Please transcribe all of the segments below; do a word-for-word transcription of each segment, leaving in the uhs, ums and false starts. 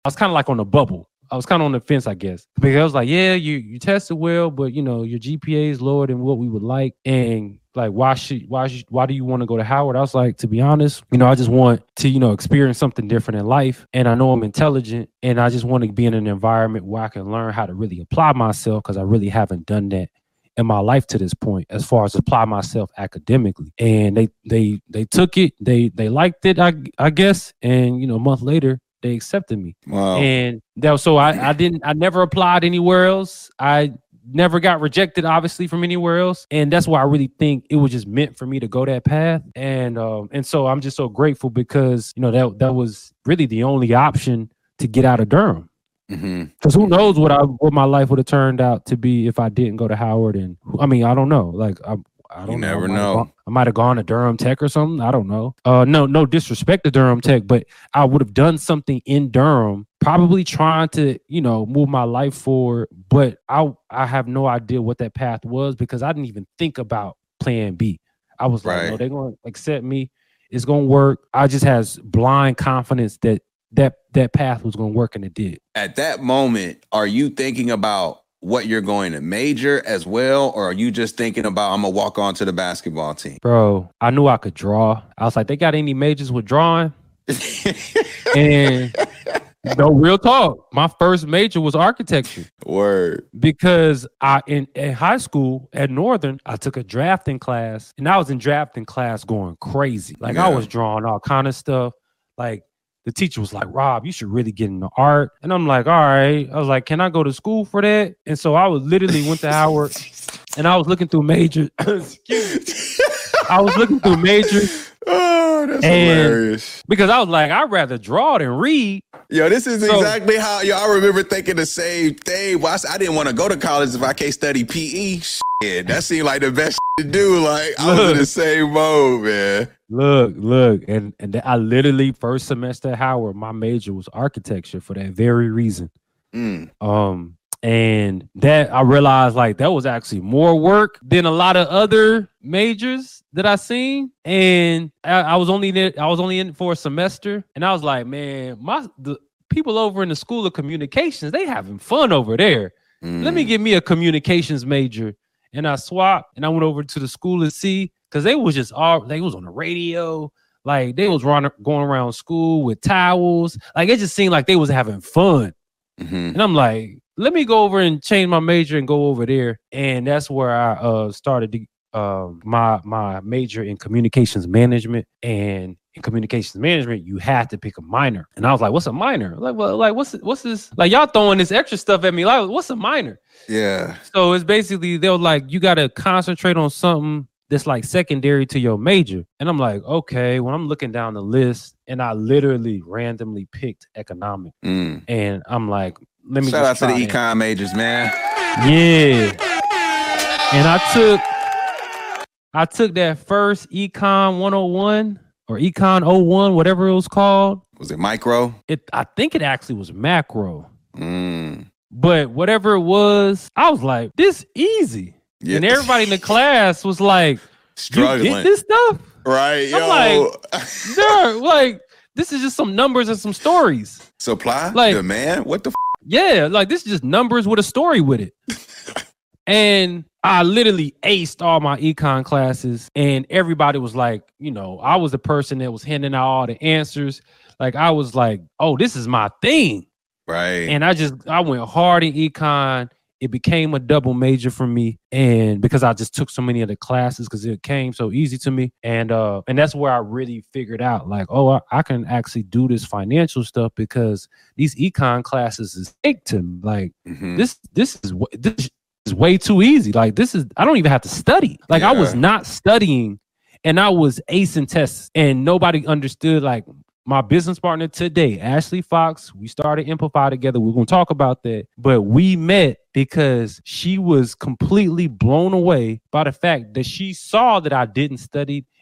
I was kind of like on the bubble. I was kind of on the fence, I guess, because I was like, yeah, you you tested well, but you know your G P A is lower than what we would like, and like why should why should, why do you want to go to Howard? I was like, to be honest, you know, I just want to you know experience something different in life, and I know I'm intelligent, and I just want to be in an environment where I can learn how to really apply myself, because I really haven't done that in my life to this point, as far as apply myself academically. And they they they took it, they they liked it, I I guess, and you know a month later, they accepted me. Wow. And that was, so I, I didn't, I never applied anywhere else. I never got rejected, obviously, from anywhere else. And that's why I really think it was just meant for me to go that path. And, um, and so I'm just so grateful, because, you know, that, that was really the only option to get out of Durham. Because mm-hmm. who knows what I, what my life would have turned out to be if I didn't go to Howard. And I mean, I don't know. Like, I, I don't you know. never I know. Gone, I might have gone to Durham Tech or something. I don't know. Uh, no, no disrespect to Durham Tech, but I would have done something in Durham, probably trying to, you know, move my life forward. But I, I have no idea what that path was, because I didn't even think about plan B. I was like, right. no, they're going to accept me. It's going to work. I just has blind confidence that that that path was going to work, and it did. At that moment, are you thinking about what you're going to major as well, or are you just thinking about, I'm gonna walk on to the basketball team? Bro, I knew I could draw. I was like, they got any majors with drawing? And no, real talk, my first major was architecture. Word. Because I in, in high school at Northern, I took a drafting class, and I was in drafting class going crazy. Like yeah. I was drawing all kind of stuff. Like the teacher was like, Rob, you should really get into art. And I'm like, all right. I was like, can I go to school for that? And so I was literally went to Howard, and I was looking through majors. Excuse me. I was looking through majors. Oh, that's hilarious. Because I was like, I'd rather draw than read. Yo, this is so, exactly how, yo, I remember thinking the same thing. Well, I, I didn't want to go to college if I can't study P E. Shit, that seemed like the best to do. Like, I look, was in the same mode, man. Look, look. And, and I literally, first semester at Howard, my major was architecture for that very reason. Mm. Um, and that I realized like that was actually more work than a lot of other majors that I seen. And I, I was only in, I was only in for a semester, and I was like, man, my the people over in the School of Communications, they having fun over there. Mm. Let me get me a communications major. And I swapped, and I went over to the School of C, because they was just all they was on the radio. Like they was running going around school with towels. Like it just seemed like they was having fun. Mm-hmm. And I'm like, let me go over and change my major and go over there. And that's where I uh, started to, uh, my my major in communications management. And in communications management, you had to pick a minor. And I was like, what's a minor? Like, well, like what's what's this? Like y'all throwing this extra stuff at me. Like, what's a minor? Yeah. So it's basically they're like, you got to concentrate on something that's like secondary to your major. And I'm like, okay, when I'm looking down the list, and I literally randomly picked economics. Mm. And I'm like, let me shout out to the that. econ majors, man. Yeah. And I took I took that first econ one oh one or econ oh one, whatever it was called. Was it micro? It I think it actually was macro. Mm. But whatever it was, I was like, this easy. Yeah. And everybody in the class was like, struggling. You get this stuff? Right. I'm yo. like, sir, like, this is just some numbers and some stories. Supply, like, demand, what the f- Yeah, like this is just numbers with a story with it. And I literally aced all my econ classes, and everybody was like, you know, I was the person that was handing out all the answers. Like I was like, oh, this is my thing. Right. And I just, I went hard in econ. It became a double major for me. And because I just took so many of the classes, because it came so easy to me. And uh, and that's where I really figured out like, oh, I, I can actually do this financial stuff, because these econ classes is fake to me. Like mm-hmm. this, this is this is way too easy. Like this is, I don't even have to study. Like yeah. I was not studying, and I was acing tests, and nobody understood. Like my business partner today, Ashley Fox, we started Amplify together. We're going to talk about that. But we met because she was completely blown away by the fact that she saw that I didn't study,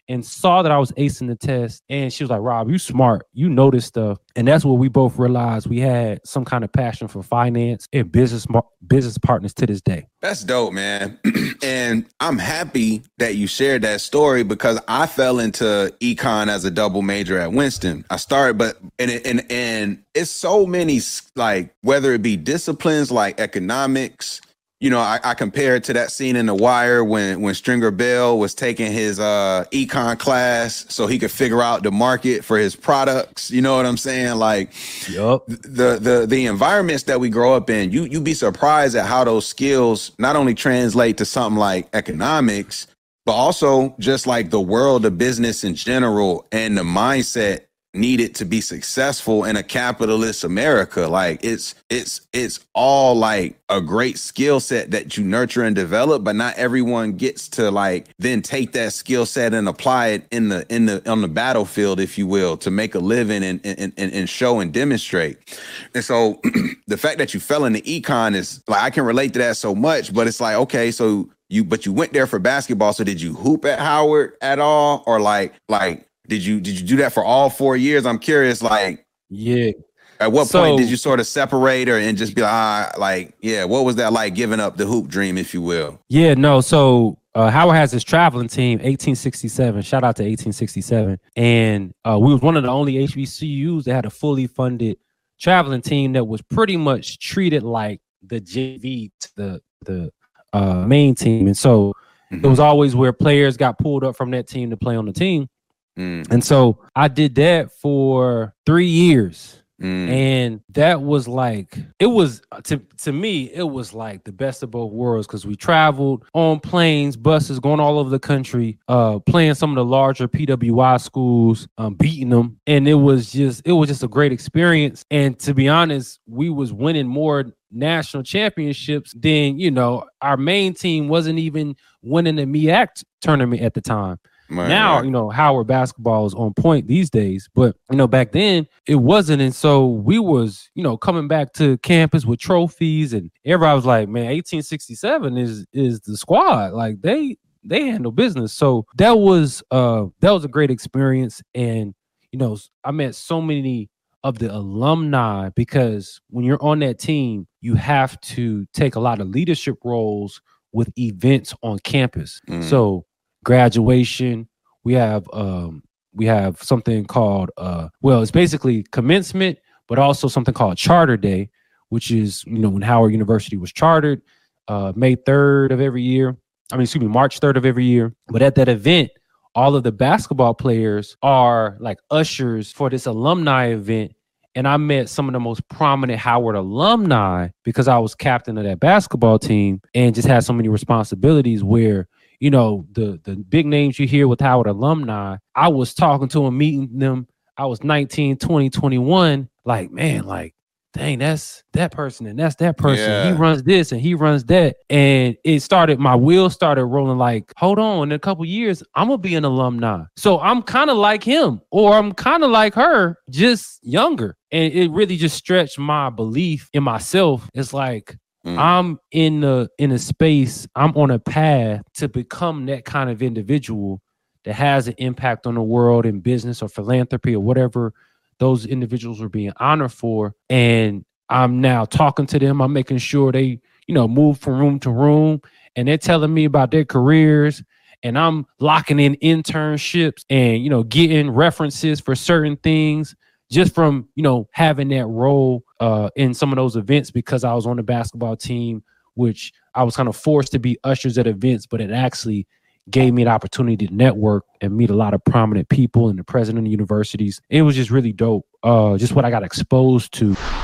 and saw that I was acing the test. And she was like, Rob, you smart. You know this stuff. And that's what we both realized. We had some kind of passion for finance and business business partners to this day. That's dope, man. And I'm happy that you shared that story because I fell into econ as a double major at Winston. I started, but and and and it's so many, like, whether it be disciplines like economics. You know, I, I compare it to that scene in The Wire when when Stringer Bell was taking his uh, econ class so he could figure out the market for his products. You know what I'm saying? Like, yep. the the the environments that we grow up in, you you'd be surprised at how those skills not only translate to something like economics, but also just like the world of business in general and the mindset needed to be successful in a capitalist America. Like it's it's it's all like a great skill set that you nurture and develop, but not everyone gets to like then take that skill set and apply it in the in the on the battlefield, if you will, to make a living and and and, and show and demonstrate. And so the fact that you fell into econ is like, I can relate to that so much, but it's like, okay, so you but you went there for basketball. So did you hoop at Howard at all? Or like like Did you did you do that for all four years? I'm curious, like, yeah. At what so, point did you sort of separate or and just be like, ah, like, yeah, what was that like giving up the hoop dream, if you will? Yeah, no. So uh, Howard has his traveling team, eighteen sixty-seven. Shout out to eighteen sixty-seven. And uh, we was one of the only H B C Us that had a fully funded traveling team that was pretty much treated like the J V to the the uh, main team. And so mm-hmm. it was always where players got pulled up from that team to play on the team. Mm. And so I did that for three years. Mm. And that was like, it was, to, to me, it was like the best of both worlds because we traveled on planes, buses, going all over the country, uh, playing some of the larger P W I schools, um, beating them. And it was just, it was just a great experience. And to be honest, we was winning more national championships than, you know, our main team wasn't even winning the M E A C tournament at the time. Right, now, right. you know, Howard basketball is on point these days, but, you know, back then it wasn't. And so we was, you know, coming back to campus with trophies and everybody was like, man, eighteen sixty-seven is is the squad. Like they they handle business. So that was uh that was a great experience. And, you know, I met so many of the alumni because when you're on that team, you have to take a lot of leadership roles with events on campus. Mm. So graduation, we have um we have something called uh well it's basically commencement, but also something called Charter Day, which is, you know, when Howard University was chartered, uh May third of every year. I mean, excuse me, March third of every year. But at that event, all of the basketball players are like ushers for this alumni event. And I met some of the most prominent Howard alumni because I was captain of that basketball team and just had so many responsibilities where, you know, the the big names you hear with Howard alumni, I was talking to them, meeting them. I was nineteen, twenty, twenty-one. Like, man, like, dang, that's that person and that's that person. Yeah. He runs this and he runs that. And it started, my wheels started rolling like, hold on, in a couple years, I'm going to be an alumni. So I'm kind of like him or I'm kind of like her, just younger. And it really just stretched my belief in myself. It's like, Mm. I'm in the in a space, I'm on a path to become that kind of individual that has an impact on the world in business or philanthropy or whatever those individuals are being honored for. And I'm now talking to them. I'm making sure they, you know, move from room to room and they're telling me about their careers. And I'm locking in internships and, you know, getting references for certain things just from, you know, having that role uh, in some of those events because I was on the basketball team, which I was kind of forced to be ushers at events, but it actually gave me the opportunity to network and meet a lot of prominent people and the president of universities. It was just really dope. Uh, just what I got exposed to.